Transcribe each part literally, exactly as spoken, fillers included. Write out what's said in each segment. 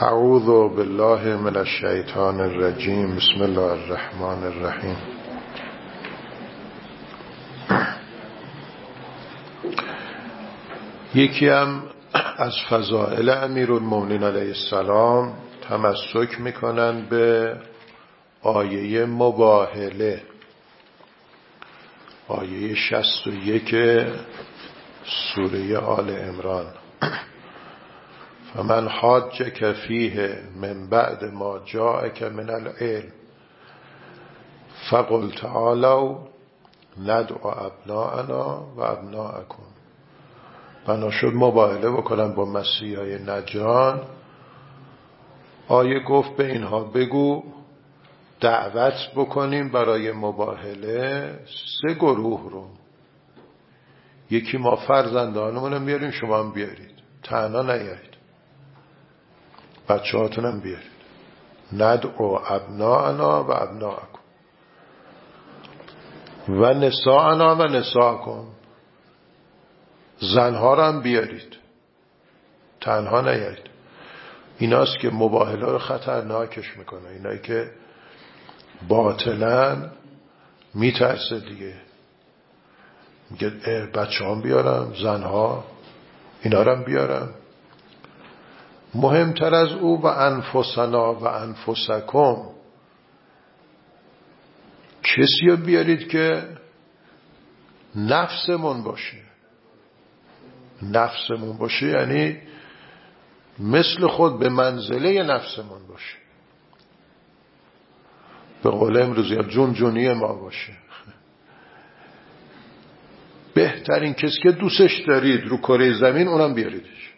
اعوذ بالله من الشیطان الرجیم. بسم الله الرحمن الرحیم. یکی هم از فضائل امیرالمومنین علیه السلام تمسک میکنن به آیه مباهله، آیه شصت و یک سوره آل عمران. فمن حاجک فیه من بعد ما جاءک من العلم فقل تعالوا ندعو ابناءنا و ابناءکم. بنا شد مباهله بکنن با مسیحای نجران. آیه گفت به اینها بگو دعوت بکنیم برای مباهله سه گروه رو. یکی ما فرزندانمون بیاریم، شما هم بیارید، تنها نیارید، بچه هاتون هم بیارید. ندعو ابناءنا و ابناءکم و نساءنا و نساءکم. زنها رو هم بیارید، تنها نیارید. ایناست که مباهله رو خطرناکش میکنه. اینایی که باطلاً میترسه دیگه، میگه بچه هم بیارم، زنها، اینا رو هم بیارم. مهمتر از او و انفسنا و انفسکم، کسی رو بیارید که نفسمون باشه. نفسمون باشه یعنی مثل خود به منزله نفسمون باشه، به قول امروزی جون جونی ما باشه. بهترین کسی که دوستش دارید رو کره زمین اونم بیاریدش.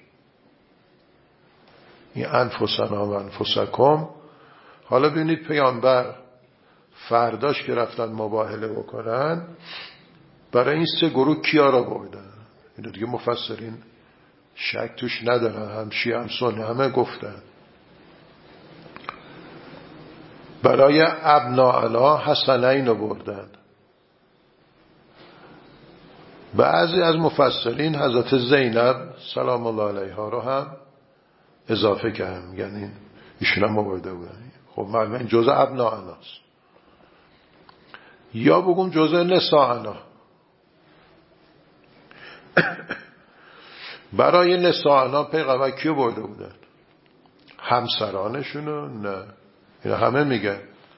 این انفسنا و انفسکم. حالا ببینید پیامبر فرداش که رفتن مباهله بکنن برای این سه گروه کیا را بردن؟ اینو دیگه مفسرین شک توش ندارن، هم شیعه هم سنی همه گفتن. برای ابناءنا حسنین رو بردن. بعضی از مفسرین حضرت زینب سلام الله علیها رو هم اضافه کردن، یعنی ایشون هم برده بودن. خب معلومه این جزء ابناءناست. یا بگم جزء نساءنا. برای نساءنا پیغمبر کیو برده بودن؟ همسرانشونو؟ نه، اینا همه میگن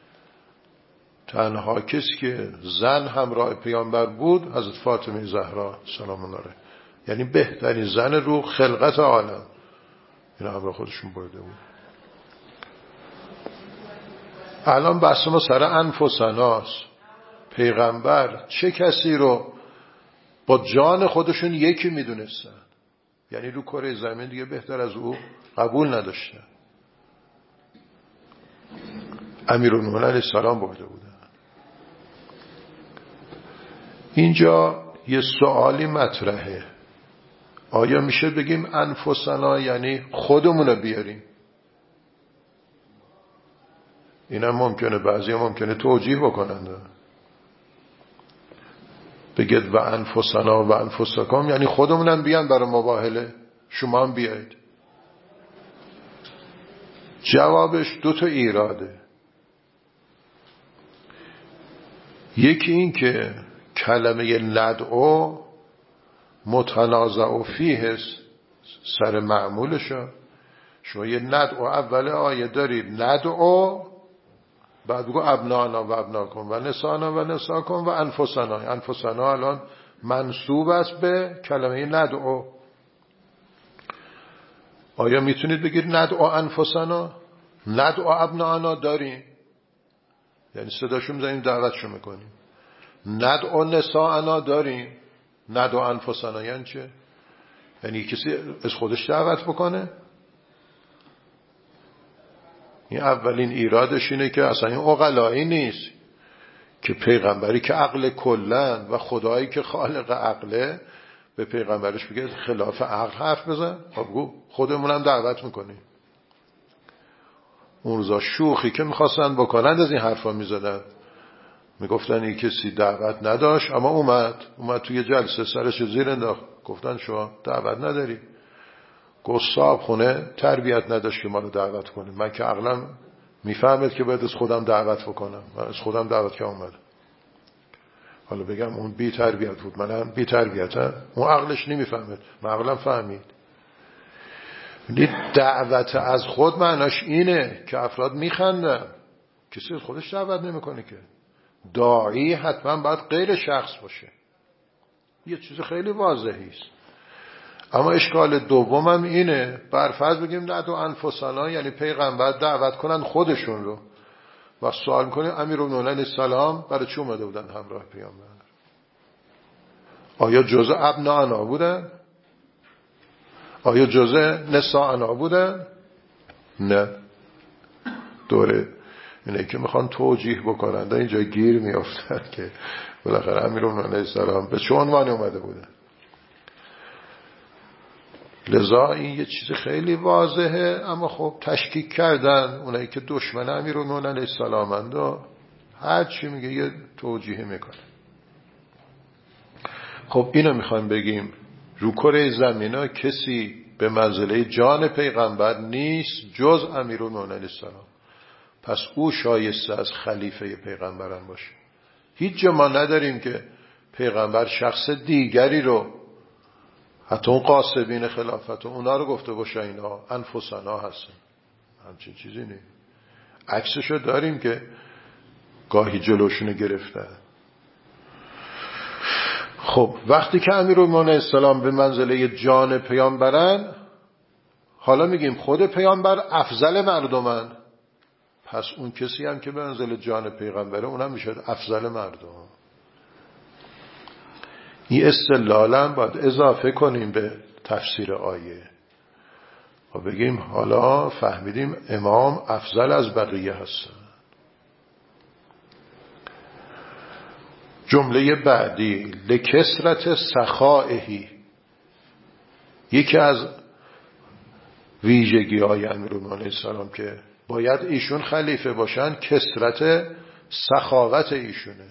تنها کسی که زن همراه پیامبر بود حضرت فاطمه زهرا سلام الله علیها، یعنی بهترین زن رو خلقت عالم، اینا همراه خودشون برده بود. الان بحث ما سر انفسناست. پیغمبر چه کسی رو با جان خودشون یکی میدونستن، یعنی رو کره زمین دیگه بهتر از او قبول نداشتن. امیرالمومنین علیه السلام برده بودن. اینجا یه سوالی مطرحه، آیا میشه بگیم انفسنا یعنی خودمون بیاریم؟ اینم ممکنه، بعضی هم ممکنه توجیه بکنند، بگید و انفسنا و انفسکم یعنی خودمونم بیان برای مباهله، شما هم بیایید. جوابش دو تا ایراده. یکی این که کلمه ندعو متنازع فیه سر معمولشه. شما یه ندعو اول آیه دارید، ندعو، بعد بگو ابنانا و ابناکم و نسانا و نساکم و انفسنا. انفسنا الان منسوب است به کلمه ندعو. آیا میتونید بگید ندعو انفسنا؟ ندعو ابنانا داریم، یعنی صداشو میزنیم دعوتشو میکنیم. ندعو نساءنا داریم، ندعو انفسنا یعنی چه؟ یعنی کسی از خودش دعوت بکنه. این اولین ایرادش اینه که اصلا این عقلایی نیست که پیغمبری که عقل کلن و خدایی که خالق عقله به پیغمبرش بگه خلاف عقل حرف بزن. خب خودمونم دعوت میکنیم. اون روزا شوخی که میخواستن بکنند از این حرفا میزدن، میگفتن این کسی دعوت نداشت اما اومد اومد توی جلسه سرش زیر انداخت، گفتن شما دعوت نداری. گستاب خونه تربیت نداشت که ما رو دعوت کنه. من که عقلم میفهمید که باید از خودم دعوت بکنم، من از خودم دعوت که اومدم. حالا بگم اون بی تربیت بود، منم بی تربیتم، اون عقلش نمیفهمید، من عقلم فهمید. دعوت از خود معناش اینه که افراد میخندن، کسی از خودش دعوت نمیکنه که. داعی حتما باید غیر شخص باشه، یه چیز خیلی واضحی است. اما اشکال دومم اینه، برفرض بگیم ندعو انفسنا، یعنی پیغمبر دعوت کنن خودشون رو، و سوال کنیم امیرالمومنین علیه السلام برای چی اومده بودن همراه پیامبر؟ آیا جزء ابناءنا بودن؟ آیا جزء نساءنا بودن؟ نه. دوره اینه که میخوان توجیه بکنن، در اینجا گیر میافتن که بالاخره امیرالمومنین علیه السلام به چه عنوانی اومده بودن. لذا این یه چیز خیلی واضحه، اما خب تشکیک کردن اونایی که دشمن امیرالمومنین علیه السلامند و هر چی میگه یه توجیه میکنه. خب اینو میخوایم بگیم رو کره زمین ها کسی به منزله جان پیغمبر نیست جز امیرالمومنین علیه السلام. پس او شایسته از خلیفه پیغمبران باشه. هیچ جا ما نداریم که پیغمبر شخص دیگری رو، حتی اون قاسبین خلافت و اونا رو گفته باشه اینا انفسنا هستن، همچین چیزی نیست. عکسشو داریم که گاهی جلوشونو گرفتن. خب وقتی که امیرالمومنین علیه السلام به منزله جان پیامبرن، حالا میگیم خود پیامبر افضل مردمن، پس اون کسی هم که به منزله جان پیغمبره اونم میشه افضل مردم. این استدلالا باید اضافه کنیم به تفسیر آیه و بگیم حالا فهمیدیم امام افضل از بقیه هستن. جمله بعدی لکثرت سخائه، یکی از ویژگی های امیرالمومنین علیه السلام که باید ایشون خلیفه باشن کثرت سخاوت ایشونه.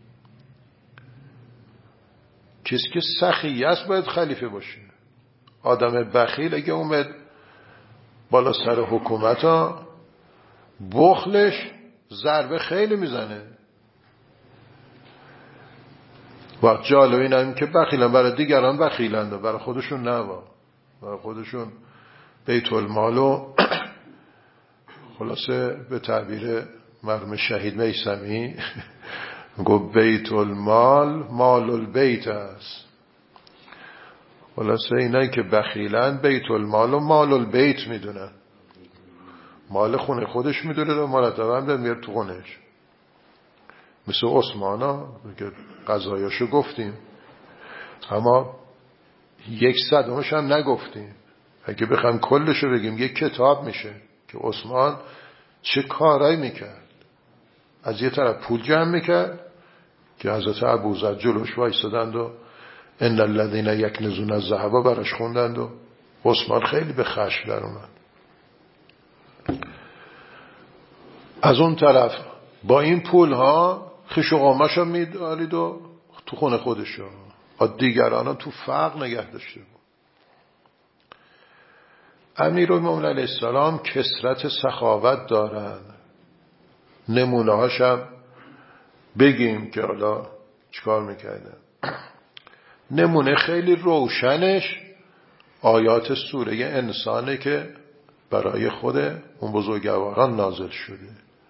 کسی که سخی است باید خلیفه باشه. آدم بخیل اگه اومد بالا سر حکومت ها، بخلش ضربه خیلی میزنه. و جالب این هم که بخیلن برای دیگران بخیلند و برای خودشون نه، برای خودشون بیت المال و خلاصه به تعبیر مرحوم شهید میثمی گفت بیت المال مال البیت است. خلاصه اینایی که بخیلن بیت المال و مال البیت میدونن، مال خونه خودش میدونه و مرتبا هم میاره تو خونش. مثل عثمان ها که قضایاشو گفتیم اما یک صدمش هم نگفتیم. اگه بخوایم کلشو بگیم یک کتاب میشه که عثمان چه کارایی میکرد. از یه طرف پول جمع میکرد که حضرت ابوذر جلوش وایسادند و ان الذين يكنزون الذهب براش خوندند و عثمان خیلی به خشم در اومد. از اون طرف با این پول ها خیش و قامش ها میدارید و تو خونه خودش ها، دیگران ها تو فقر نگه داشته بود. امیرالمومنین علیه السلام کثرت سخاوت دارن. نمونه هاشم بگیم که حالا چیکار میکردن. نمونه خیلی روشنش آیات سوره انسانه که برای خود اون بزرگواران نازل شده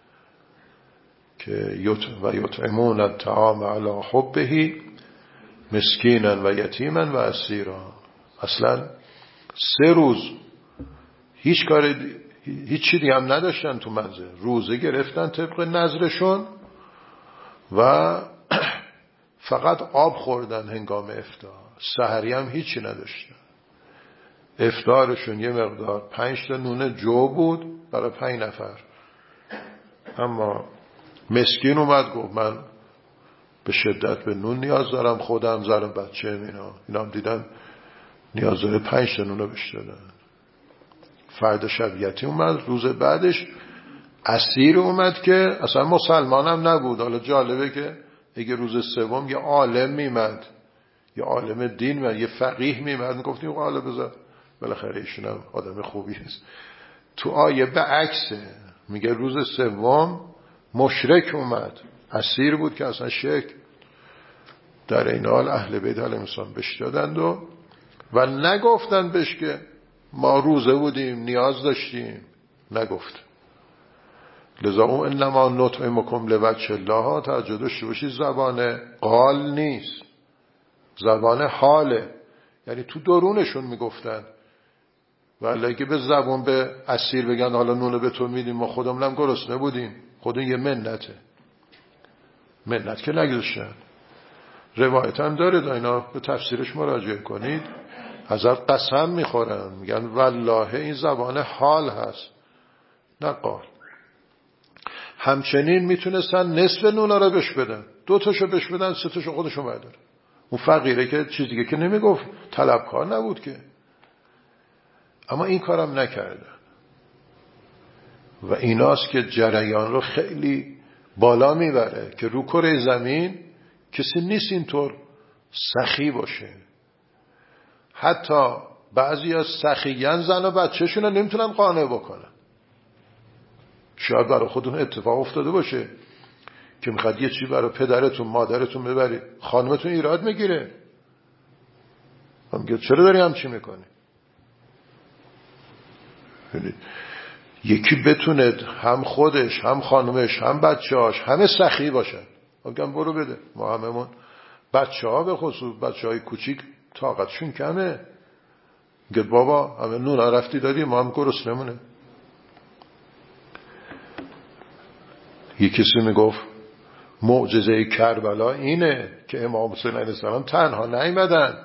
که یت و یطعمون الطعام علی حبه مسکینا و یتیما و اسیرا. اصلا سه روز هیچ کار هیچ چیزی هم نداشتن تو منزل، روزه گرفتن طبق نظرشون و فقط آب خوردن هنگام افطار. سحری هم هیچی نداشتن. افطارشون یه مقدار پنج تا نون جو بود برای پنج نفر. اما مسکین اومد گفت من به شدت به نون نیاز دارم، خودم زرم بچه اینا اینا هم دیدن نیاز داره پنج تا نونو بهش دادن. فرد شب یتیم اومد. روز بعدش اسیر اومد که اصلا مسلمان هم نبود. حالا جالبه که اگه روز سوم یه عالم میمد، یه عالم دین و یه فقیه میمد، میگفتیم حالا بذار بالاخره ایشون هم آدم خوبی است. تو آیه به عکسه، میگه روز سوم مشرک اومد، اسیر بود که اصلا شرک. در این حال اهل بیت علیهم السلام بهش دادند و و نگفتن بهش که ما روزه بودیم نیاز داشتیم، نگفت. لذا اون انما نطعمکم لوجه الله توجه داشته باشید، زبان قال نیست، زبان حاله. یعنی تو درونشون میگفتن، ولی اگه به زبان به اسیر بگن حالا نونو به تو میدیم ما خودمونم گرسنه بودیم، خودمون یه منته، منت که نگذاشتن. روایت هم داره، دا اینا به تفسیرش مراجعه کنید. حضرت قسم میخورن میگن والله این زبان حال هست نه قال. همچنین میتونستن نصف نونا رو بش بدن، دو تاشو بش بدن، سه تاشو خودشون بردارن. اون فقیره که چیز دیگه که نمیگفت، طلبکار نبود که، اما این کارم نکردن. و ایناست که جریان رو خیلی بالا میبره که رو کره زمین کسی نیست اینطور سخی باشه. حتی بعضی از سخیان زن و بچه‌شون رو نمیتونن قانع بکنن. شاید برای خودتون اتفاق افتاده باشه که میخواد یه چیزی برای پدرتون مادرتون ببرید، خانمتون ایراد میگیره، میگه چرا داری همچی میکنی؟ یکی بتونه هم خودش هم خانمش هم بچه‌هاش همه سخی باشن، میگم برو بده. ما هممون بچه‌ها به خصوص بچه‌های کوچیک طاقتشون کمه، میگه بابا همه نون رفتی دادی ما هم گرسنمونه. یکی کسی میگفت معجزه کربلا اینه که امام حسین علیه السلام تنها نیامدن،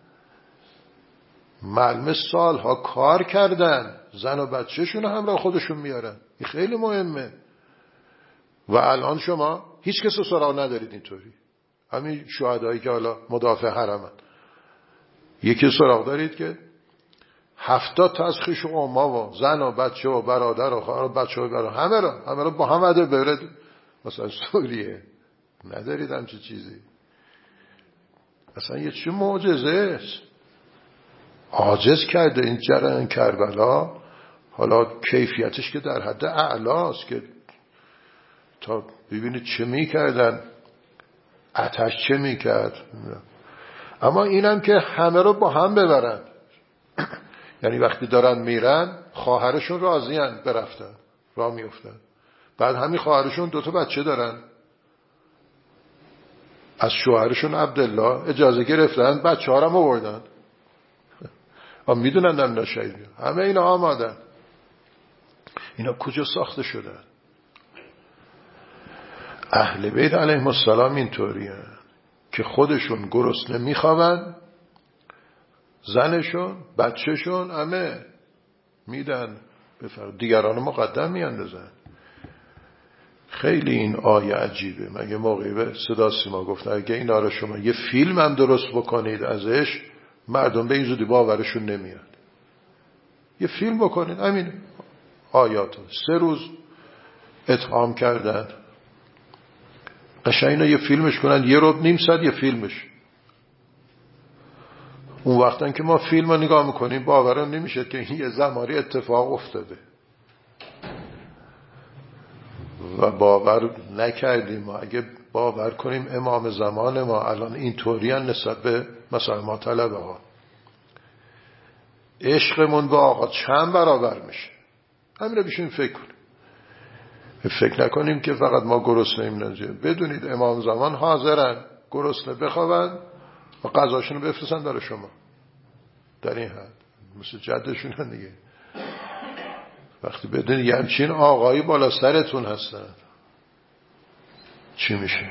معلم سالها کار کردن، زن و بچه‌شون همراه خودشون میارن. این خیلی مهمه. و الان شما هیچ کس سراغ ندارید اینطوری. همین شهدایی که حالا مدافع حرمن، یکی سراغ دارید که هفتاد تا از خویش و عما و زن و بچه و برادر و خواهر و بچه و برادر همه را همه را با هم وعده برد مثلا سوریه ندارید همچه چیزی. اصلا یه چه معجزه است. عاجز کرده این جریان کربلا. حالا کیفیتش که در حد اعلاست که تا ببینید چه میکردن، آتش چه میکرد. اما اینم که همه رو با هم ببرن، یعنی وقتی دارن میرن خواهرشون راضیان برفتن راه میفتن، بعد همین خواهرشون دوتا بچه دارن، از شوهرشون عبدالله اجازه گرفتن بچه ها رو هم آوردن. هم میدونن نمیدن شهید میدن. همه اینا آمادن. اینا کجا ساخته شدن؟ اهل بیت علیهم السلام اینطوری هستند که خودشون گرسنه میخوابن، زنشون بچهشون همه میدن بفرد، دیگران مقدم میاندازن. خیلی این آیه عجیبه. مگه موقعی به صدا سیما گفتن اگه اینا رو شما یه فیلم هم درست بکنید ازش، مردم به این زودی باورشون نمیاد. یه فیلم بکنید همین آیاتو سه روز اتهام کردن، قشنگ اینا یه فیلمش کنن، یه ربع نیم ساعت یه فیلمش. اون وقتا که ما فیلم رو نگاه میکنیم باورم نمیشه که این یه زمانی اتفاق افتاده و باور نکردیم. ما اگه باور کنیم امام زمان ما الان اینطوری ان نسبت به مثلا ما طلبه ها، عشقمون به آقا چند برابر میشه. همین رو بشین فکر کنیم. فکر نکنیم که فقط ما گرسنه ایم نجیه. بدونید امام زمان حاضرن گرسنه بخوابن و قضاشون رو بفرستن داره شما در این حد، مثل جدشون هم دیگه. وقتی بدونید یه همچین آقایی بالا سرتون هستن چی میشه؟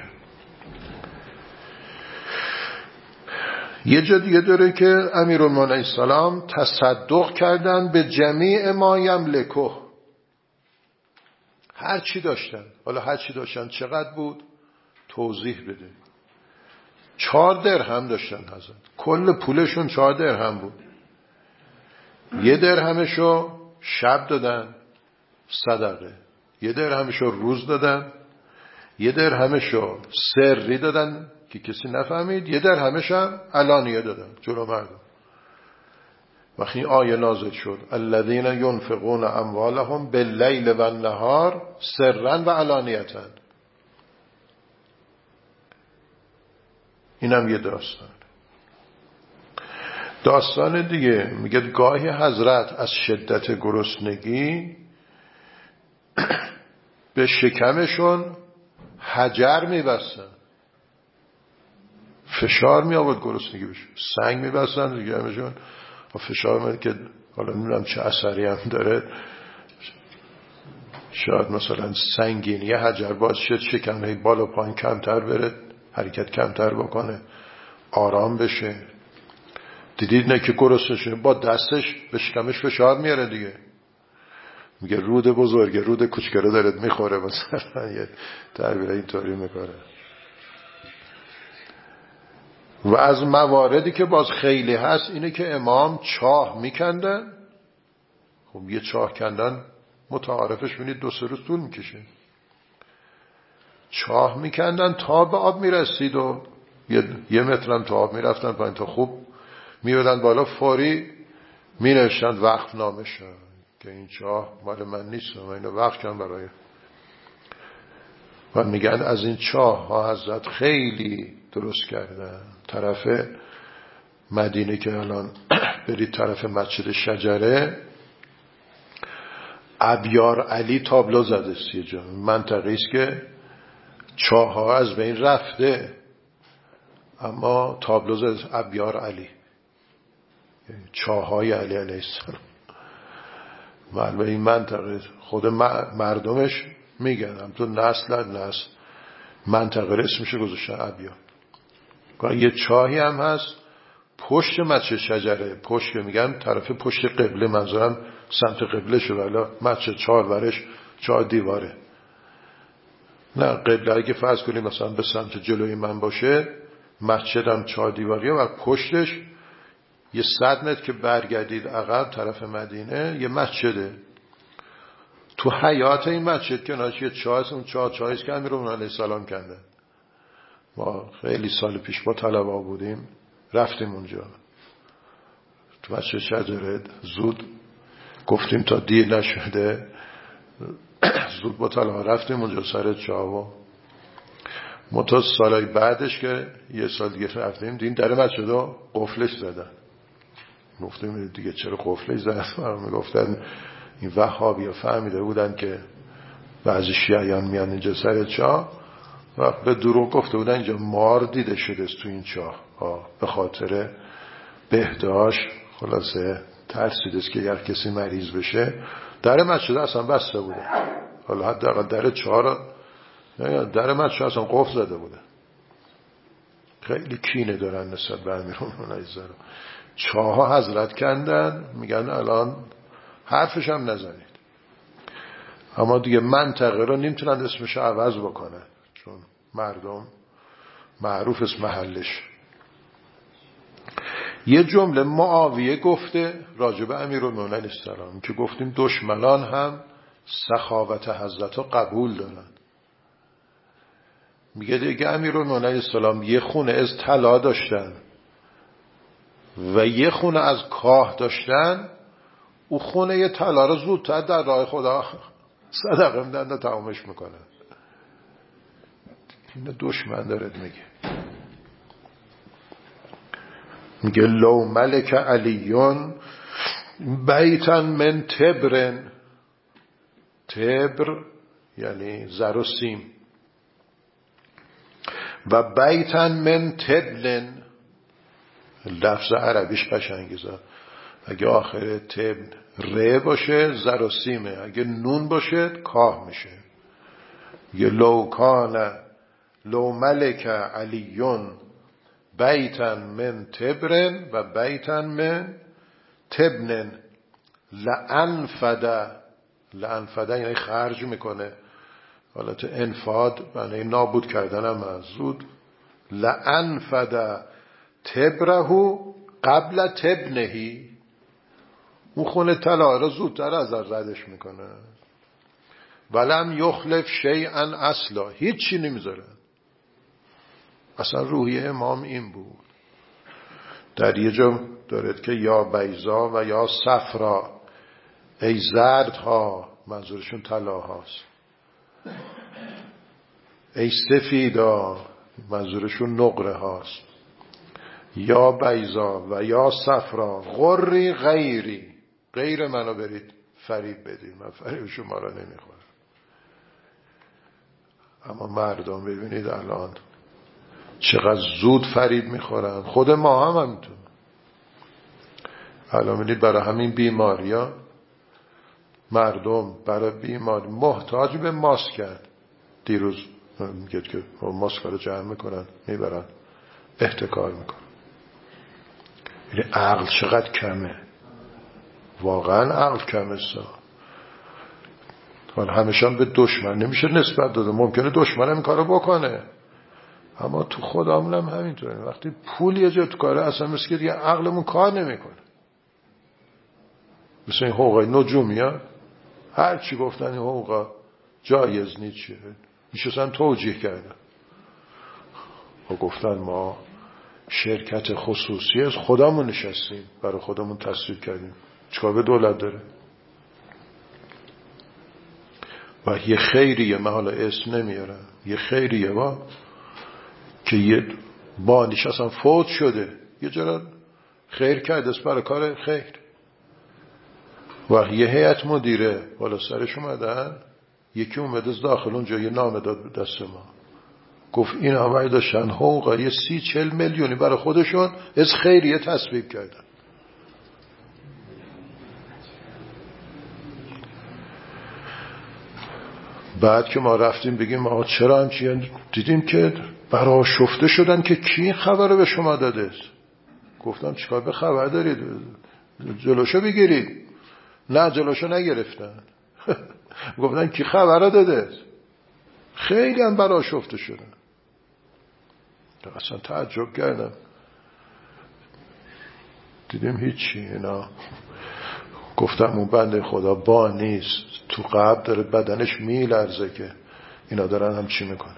یه جا دیگه داره که امیرالمومنین علیه السلام تصدق کردن به جمیع ما یملکه، هر چی داشتن. حالا هر چی داشتن چقدر بود توضیح بده. چهار درهم داشتن حضرت، کل پولشون چهار درهم بود. یه درهمشو شب دادن صدقه، یه درهمشو روز دادن، یه درهمشو سری دادن که کسی نفهمید، یه درهمش هم علانیه دادن جلو مردم. وقتی این آیه نازل شد الذین ينفقون اموالهم باللیل و النهار سرا و علانیتا، اینم یه داستان. داستان دیگه میگه گاهی حضرت از شدت گرسنگی به شکمشون حجر میبستن، فشار می آورد گرسنگی بشه، سنگ میبستن دیگه همشون فشار میاد که حالا نمیدونم چه اثری هم داره، شاید مثلا سنگینی حجر باعث شد شکم بالا پایین کمتر بره، حرکت کمتر بکنه، آرام بشه. دیدید نه که گرسنه شده با دستش به شکمش فشار میاره دیگه، میگه رود بزرگه رود کوچکره دارد میخوره، مثلا یه تعبیر اینطوری میکنه. و از مواردی که باز خیلی هست اینه که امام چاه میکندن. خب یه چاه کندن متعارفش بینید دو سه روز طول میکشه. چاه میکندن تا به آب میرسید و یه, یه مترم تا آب میرفتن پایین تا خوب میادن بالا، فوری مینوشتن وقف نامشه که این چاه مال من نیست، من اینو وقف کردم برای. و میگن از این چاه ها حضرت خیلی درست کردن. طرف مدینه که الان برید طرف مسجد شجره، ابیار علی تابلو زده سی جا، منطقه است که چاه ها از بین رفته اما تابلو زده ابیار علی، چاه های علی علیه السلام. معلومه این منطقه خود مردمش میگن هم تو نسل نسل منطقه اسمش گذاشتن ابیار. یه چاهی هم هست پشت مسجد شجره، پشت که میگن طرف پشت قبله، منظورم سمت قبله شو، ولی مسجد چهار ورش چهار دیواره. نه قبله اگه فرض کنیم مثلا به سمت جلوی من باشه، مسجد هم چهار دیواریه و پشتش یه صد متر که برگردید عقب طرف مدینه یه مسجده. تو حیات این مسجد که ناشی چاه هست، اون چاه چاهیست که امیرالمومنین علیه السلام کنده. ما خیلی سال پیش با طلبا بودیم رفتیم اونجا تو مسجد شجره، زود گفتیم تا دیر نشده زود با طلبا رفتیم اونجا سر چاه و متا سالای بعدش که یه سال دیگه رفتیم دیدیم در مسجد ها قفلش زدن. گفتیم دیگه چرا قفلش زدن؟ میگفتن این وهابی ها فهمیده بودن که بعضی شیعیان میان اینجا سر چاه و به دروغ گفته بودن اینجا مار دیده شده است تو این چاه ها، به خاطر بهداشت خلاصه ترسیده است که اگر کسی مریض بشه. در مسجد اصلا بسته بوده، حالا حداقل در چاه را در مسجد اصلا قفل زده بوده. خیلی کینه دارن نسبت به امیرالمومنین علیه السلام. چاه ها حضرت کندن، میگن الان حرفش هم نزنید، اما دیگه منطقه رو نمیتونن اسمش عوض بکنه چون مردم معروف است محلش. یه جمله معاویه گفته راجب امیرالمومنین علیه السلام که گفتیم دشمنان هم سخاوت حضرت رو قبول دارن. میگه دیگه امیرالمومنین علیه السلام یه خونه از طلا داشتن و یه خونه از کاه داشتن، او خونه یه طلا رو زودتر در راه خدا صدقه میدن و تمامش میکنن. این دشمن دارد میگه میگه لو ملک علیون بیتا من تبرن، تبر یعنی زر و سیم، و بیتا من تبلن، لفظ عربیش قشنگیزه، اگه آخر تبن ر باشه زر و سیمه، اگه نون باشه کاه میشه. یه لو کان لو ملک علیون بیتا من تبرن و بیتا من تبنن لانفده، لانفده یعنی خرج میکنه، حالت انفاد معنی نابود کردن هم از زود. لانفده تبرهو قبل تبنهی، اون خونه طلا رو زودتر از ردش میکنه. ولم یخلف شیئا اصلا، هیچی نمیذاره. اصلا روحیه امام این بود. در یه جا دارد که یا بیضا و یا صفرا، ای زردها، منظورشون طلاهاست، ای سفیدا، منظورشون نقره هاست، یا بیضا و یا صفرا، غری غیری، غیر منو برید فریب بدید، من فریب شما را نمیخورم. اما مردم ببینید الان چقدر زود فریب میخورن. خود ما هم همینطور. الان ببینید برای همین بیماری ها مردم برای بیماری محتاج به ماسکن. دیروز میگه که ماسک رو جمع میکنن میبرن احتکار میکنن. یعنی عقل چقدر کمه، واقعا عقل کمه. سا همیشه به دشمن نمیشه نسبت داده. ممکنه دشمن هم این کارو بکنه، اما تو خودمون هم همینطوره. وقتی پول یه جا تو کاره اصلا مثل که دیگه عقلمون کار نمیکنه. مثل این حقوق نجومی ها، هر چی گفتن این حقوق جایز نیست میشستن توجیه کردن و گفتن ما شرکت خصوصی از خودمون نشستیم برای خودمون تصویب کردیم، چیکار به دولت داره؟ و یه خیریه، من حالا اسم نمیارم، یه خیریه با که یه بانیش اصلا فوت شده، یه جرا خیر کرده است برای کار خیر، و یه هیئت مدیره بالا سرش اومدن، یکی اومده از داخل اونجا یه نامه داد دست ما، گفت این همه داشتن حقوقا یه سی چل میلیونی برای خودشون از خیریه تصویب کردن. بعد که ما رفتیم بگیم ما چرا همچین، دیدیم که برآشفته شدن که کی خبر رو به شما داده است. گفتم چیکار به خبر دارید؟ جلوشو بگیرید. نه جلوشو نگرفتن. گفتن کی خبر رو داده است. خیلی هم برآشفته شدن. اصلا تعجب کردم، دیدیم هیچی. اینا گفتم اون بنده خدا با نیست، تو قبر داره بدنش میلرزه که اینا دارن هم چی میکنن.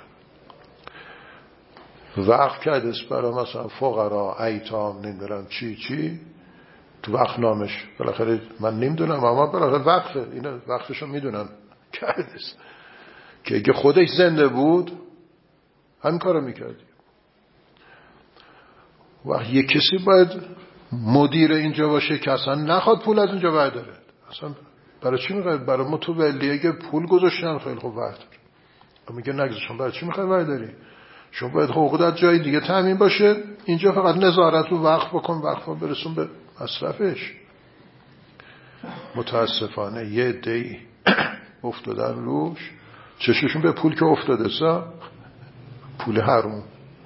وقف کرده است برای مثلا فقرا، ایتام، نمیدونم چی چی تو وقف نامش. بالاخره من نمیدونم اما بالاخره وقفه، اینا وقفشو میدونم کرده است که اگه خودش زنده بود همین کارو میکردی. و یه کسی باید مدیر اینجا باشه که اصلا نخواد پول از اینجا برداره. اصلا برای چی میخواد؟ برای متولیه که پول گذاشتن خیلی خوب بردار. میگه نگذاشتن، برای چی میخواد برداری؟ شما باید حقوق در جای دیگه تامین باشه، اینجا فقط نظارت و وقف بکن، وقف برسون به مصرفش. متاسفانه یه عده‌ای افتادن روش، چششون به پول که افتاده سا پول حروم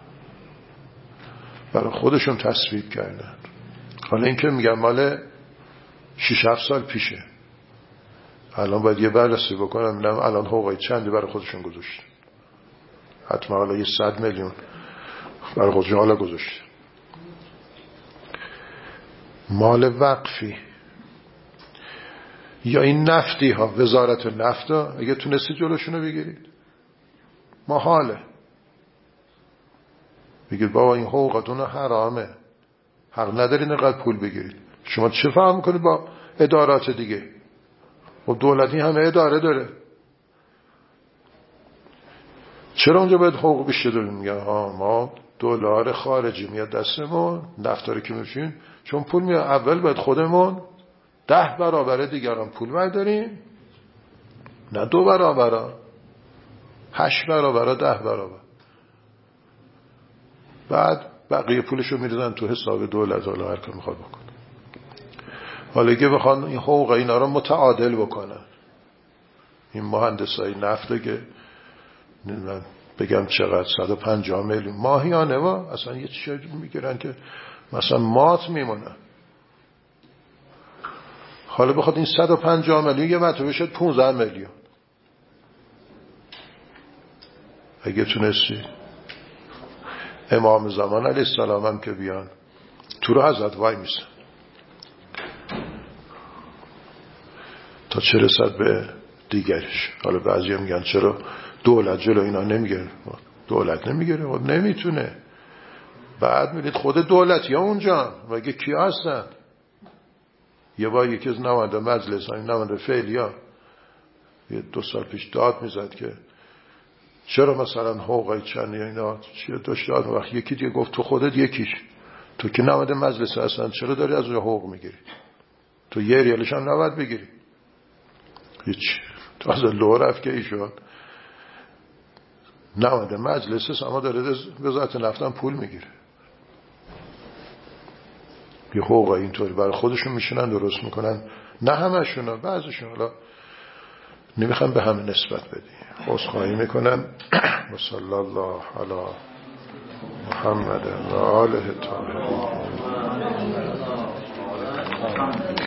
برای خودشون تصویب کردن. حالا این که میگم مال شش هفت سال پیشه، الان باید یه بررسی بکنم ببینم الان حقوقی چندی برای خودشون گذاشتن. حتما حالا یه صد میلیون برای خودشون حالا گذاشتن. مال وقفی یا این نفتی ها، وزارت نفت ها، اگه تونستی جلوشونو بگیرید محاله. بگید بابا این حقوقتون حرامه، حق ندارید اینقدر پول بگیرید. شما چه فهم میکنید با ادارات دیگه؟ و دولتی همه اداره داره، چرا اونجا باید حقوق بیشتر داریم؟ میگن ها ما دلار خارجی میاد دستمون، نفتاری که میشین چون پول میاد اول باید خودمون ده برابر دیگران پول برداریم، نه دو برابر، هشت برابر، ده برابر. بعد بقیه پولشو میریزن تو حساب دولت، حالا هر که میخواد بکنه. حالا اگه بخوان این حقوق اینا رو متعادل بکنن، این مهندسای نفت که نمیدونم بگم چقدر صد و پنجاه میلیون ماهیانه و اصلا یه چیزی میگیرن که مثلا مات میمونن. حالا بخواد این صد و پنجاه میلیون یه مرتبه شد پانزده میلیون. اگه تونستی امام زمان علیه السلام هم که بیان تو رو حضرت وای میسن تا چه رسد به دیگرش. حالا بعضی هم میگن چرا دولت جلو اینا نمیگیره؟ دولت نمیگیره، نمیتونه. بعد میرید خود دولتی ها اونجا مگه کیا هستن؟ یه بار یکی از نماینده مجلس ها، نماینده فعلی ها یه دو سال پیش داد میزد که چرا مثلا حقوقی چنی اینا چیه داشت. وقت یکی دیگه گفت تو خودت یکیش، تو که نماینده مجلس هستن چرا داری از اون حقوق میگیری؟ تو یه ریالش هم نباید بگیری. هیچ تو از لو رفت که ایشون نماینده مجلس هست اما داره وزارت نفت هم پول میگیره. یه حقوق اینطوری برای خودشون میشنن درست میکنن، نه همشون، بعضیشون. حالا نمیخوام به همه نسبت بدی. عذرخواهی میکنم. و صلی الله علی محمد و آله الطاهرین.